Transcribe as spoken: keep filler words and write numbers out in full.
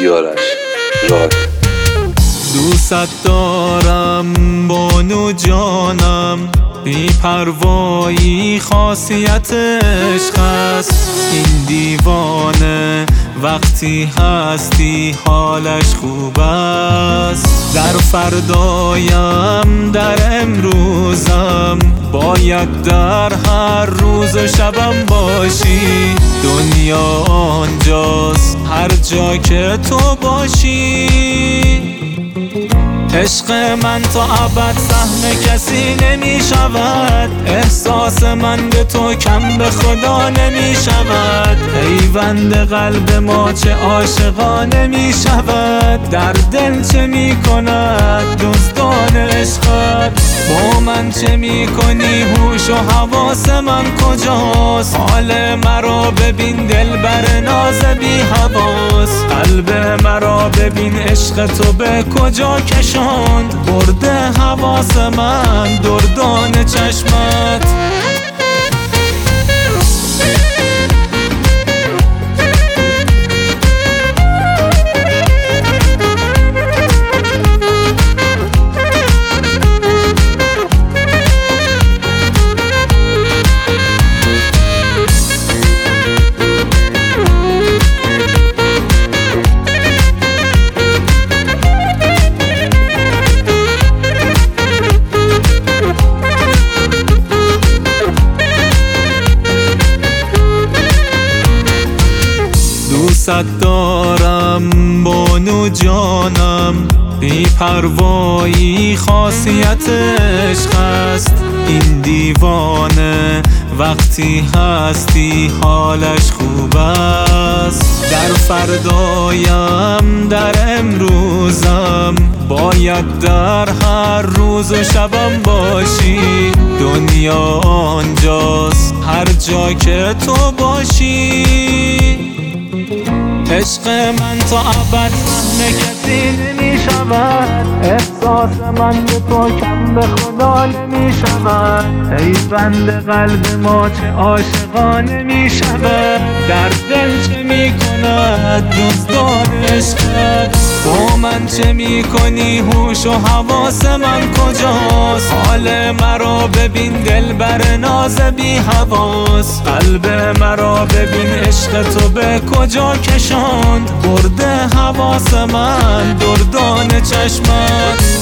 بیارش راک. دوست دارم بانو جانم، بی پروایی خاصیت عشق است. این دیوانه وقتی هستی حالش خوب است. در فردایم در امروزم باید در هر روز و شبم باشی. دنیا آنجاست هر جا که تو باشی. عشق من تا ابد سهم کسی نمی شود. احساس من به تو کم به خدا نمی شود. پیوند قلب ما چه عاشقانه می شود. در دل چه می کند دزدان عشقت؟ با من چه می کنی؟ هوش و حواس من کجاست؟ حال مرا ببین دلبر ناز بی حواس. قلب مرا ببین عشق تو به کجا کشاند. برده حواس من دردان چشمت. دوست دارم بانو جانم، بی پروایی خاصیت عشق است. این دیوانه وقتی هستی حالش خوب است. در فردایم در امروزم باید در هر روز و شبم باشی. دنیا آنجاست هر جا که تو باشی. عشق من تا ابد فهم کسی نمی شود. احساس من به تو کم به خدا نمی شود. پیوند قلب ما چه عاشقانه می شود. در دل چه می کند دزدان عشقت؟ با من چه می کنی؟ هوش و حواس من کجاست؟ حال مرا ببین دلبر ناز بی حواس. قلب مرا ببین عشق تو به کجا کشاند. برده حواس من دردان چشمت.